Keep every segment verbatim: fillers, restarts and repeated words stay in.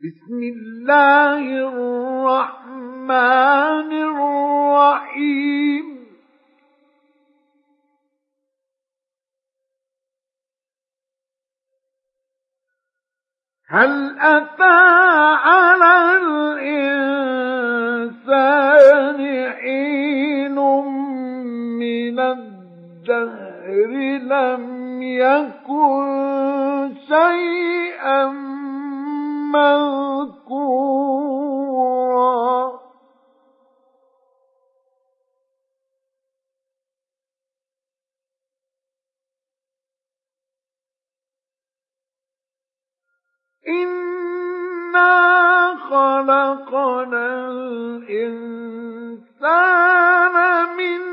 بسم الله الرحمن الرحيم هل أتى على الإنسان حين من الدهر لم يكن شيئا مذكورا إنا خلقنا الإنسان من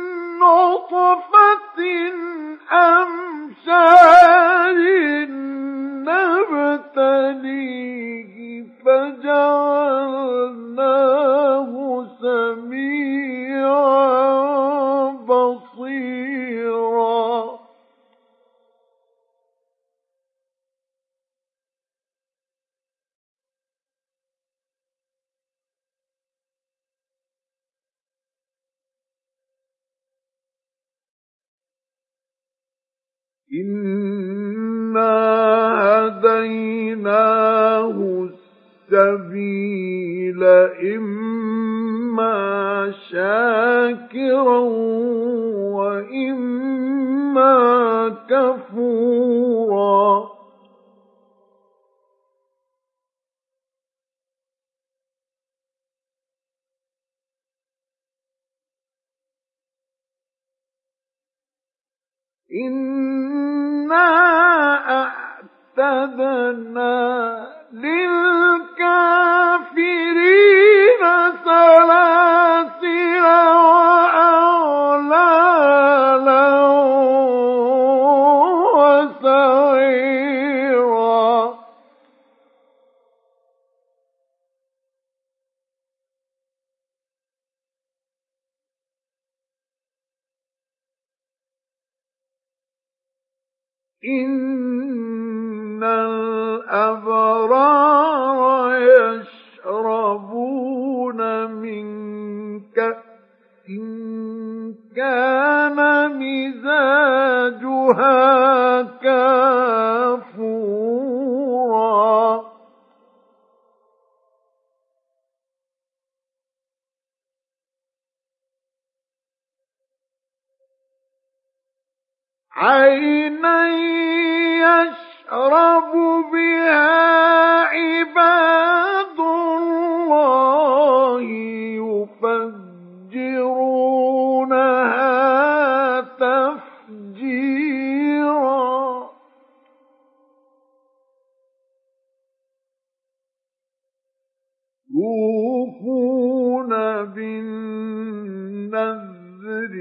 نطفة أمشاج نبتليه فجعلناه سميعا بصيرا إنا هديناه السبيل إما شاكرا وإما كفورا إنا أعتدنا للكافرين سلاسل وأغلالا وسعيرا إن الأبرار يشربون من كأس كان مزاجها كافورا عينا يشرب بها عباد الله يفجرونها تفجيرا يوفون بالنذر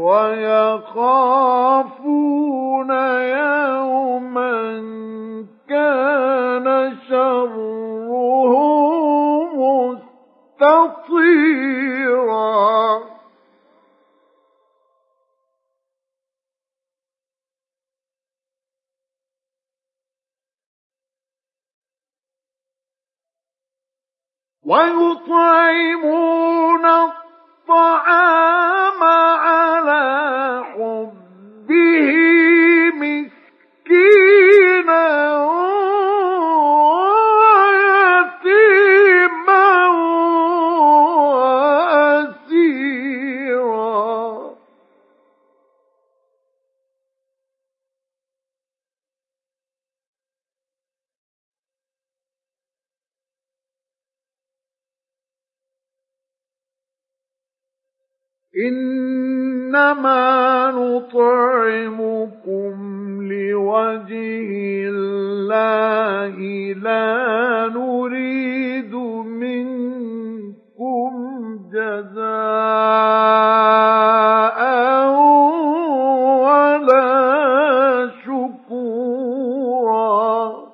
ويخافون يوما كان شره مستطيرا ويطعمون الطعام على حبه مسكينا ويتيما وأسيرا إنما نطعمكم لوجه الله لا نريد منكم جزاء ولا شكورا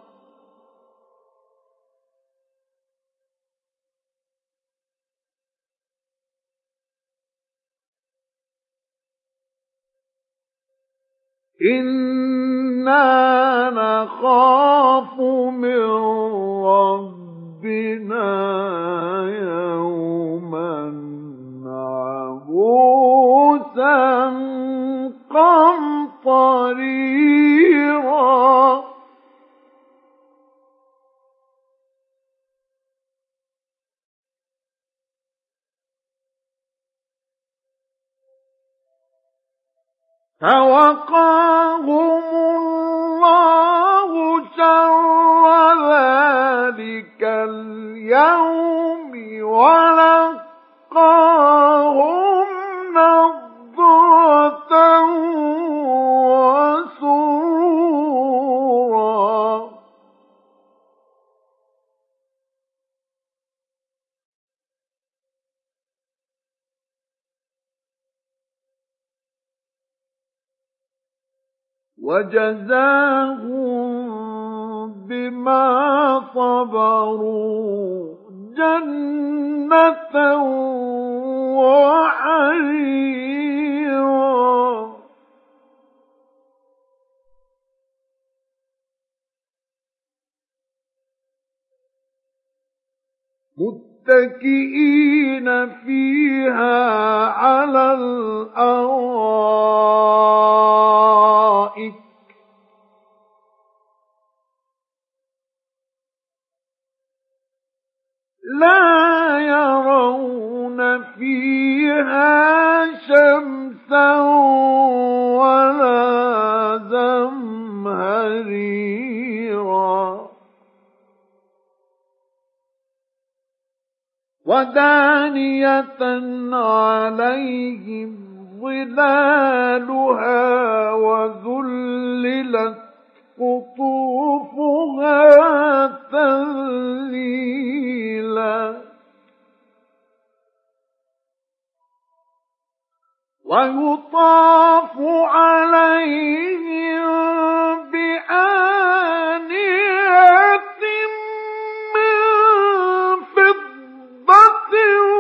إنا نخاف من ربنا ربنا يوما عبوسا قمطريرا فوقاهم الله شر ذلك اليوم ولقاهم نضرة وسرورا وجزاهم بما صبروا جنة وحريرا متكئين فيها على الأرائك لا يرون فيها شمسا ولا زمهريرا ودانية عليهم ظلالها وذللت قطوفها تذليلا ويطاف عليهم بآنية من فضة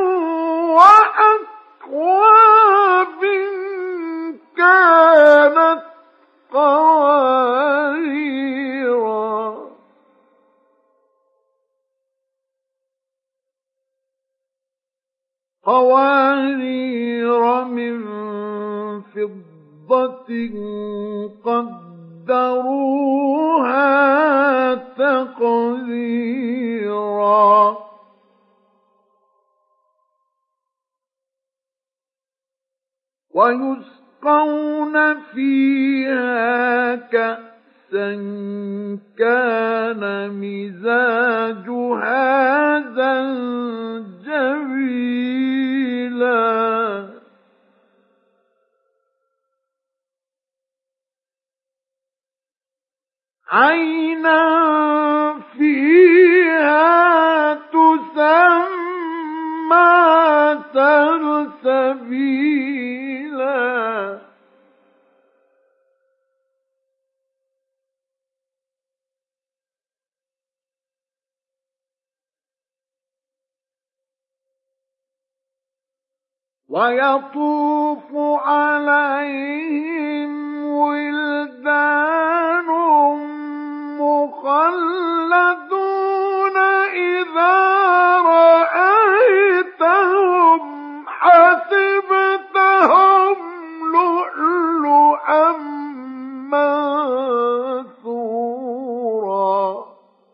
وأكواب كانت قواريرا قوارير من فضة قدروها تقديرا ويسقون فيها كأسا كان مزاجها زنجبيلا عينا فيها تسمى سلسبيلا ويطوف عليهم ولدان مخلدون إذا رأيتهم حسبتهم لؤلؤا منثورا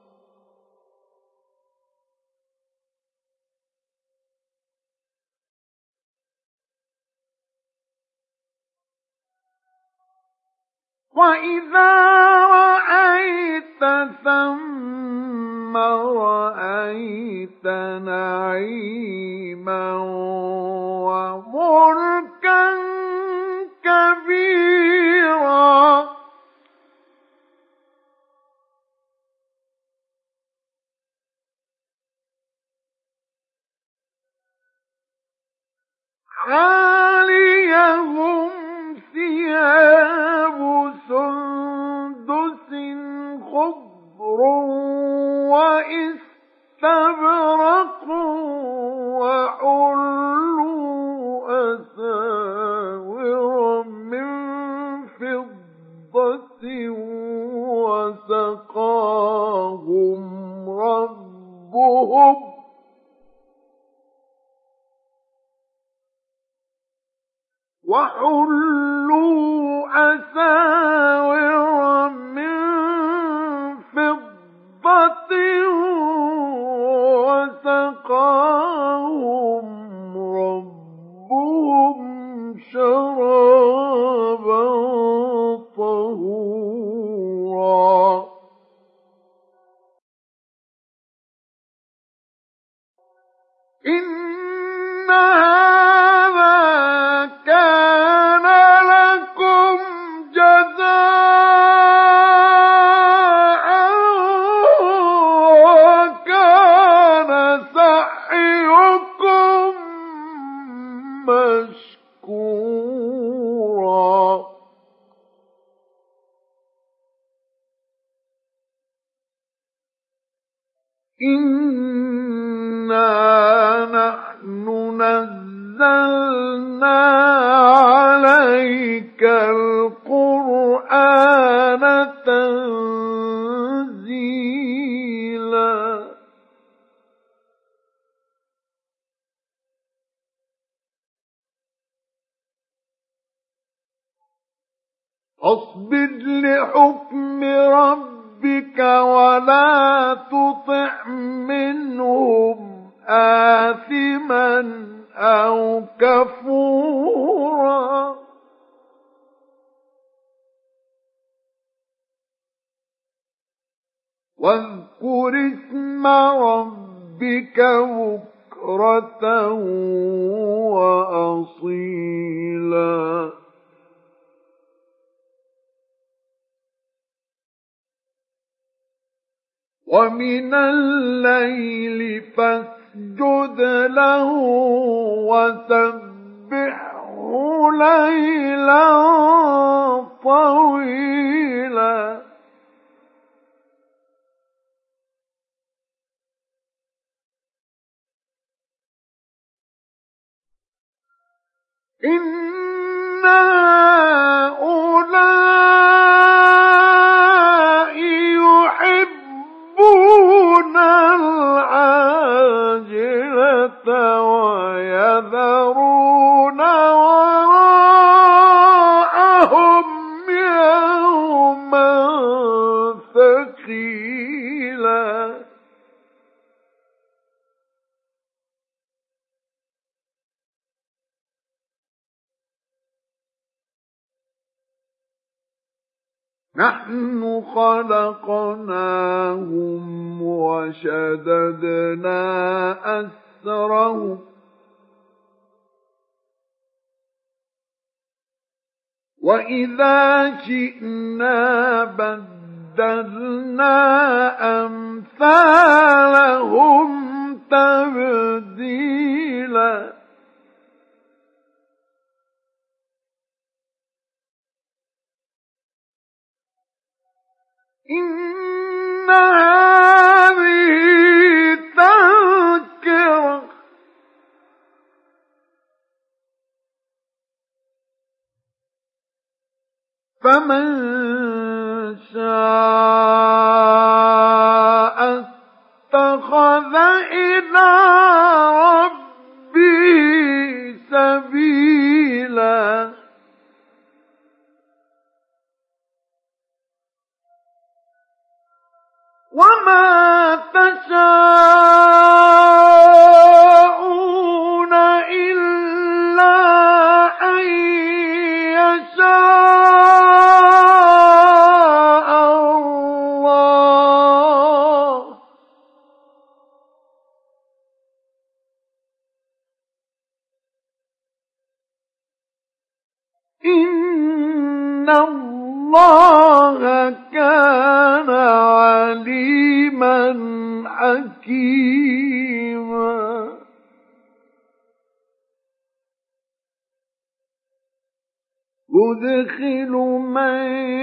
وإذا رأيت ثم رأيت نعيما وملكا كبيرا عاليهم ثياب سندس خضر وإستبرق وحلوا أساور من فضة وسقاهم ربهم ربهم وحلوا أساور من فضة وسقاهم ربهم شرابا طهورا إن هذا كان لكم جزاء وكان سعيكم مشكورا إنا نحن نزلنا عليك القرآن تنزيلا فاصبر لحكم ربك ولا تطع منهم آثما أو كفورا واذكر اسم ربك بكرة وأصيلا ومن الليل فاسجد له وسبحه ليلا طويلا إن هؤلاء يحبون العاجلة ويذرون وراءهم يوما ثقيلا نحن خلقناهم وشددنا أسرهم وإذا شئنا بدلنا أمثالهم تبديلا إن هذه تذكرة فمن شاء اتخذ إلى ربه سبيلا وما تشاءون إلا أن يشاء الله إن الله كان عليما حكيما يدخل من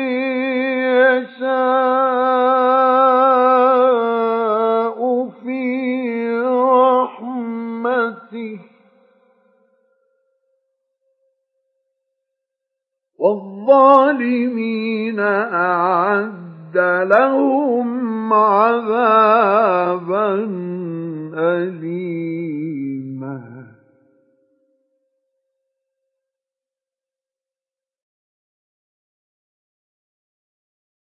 يشاء في رحمته والظالمين أعد لهم عذابا أليما.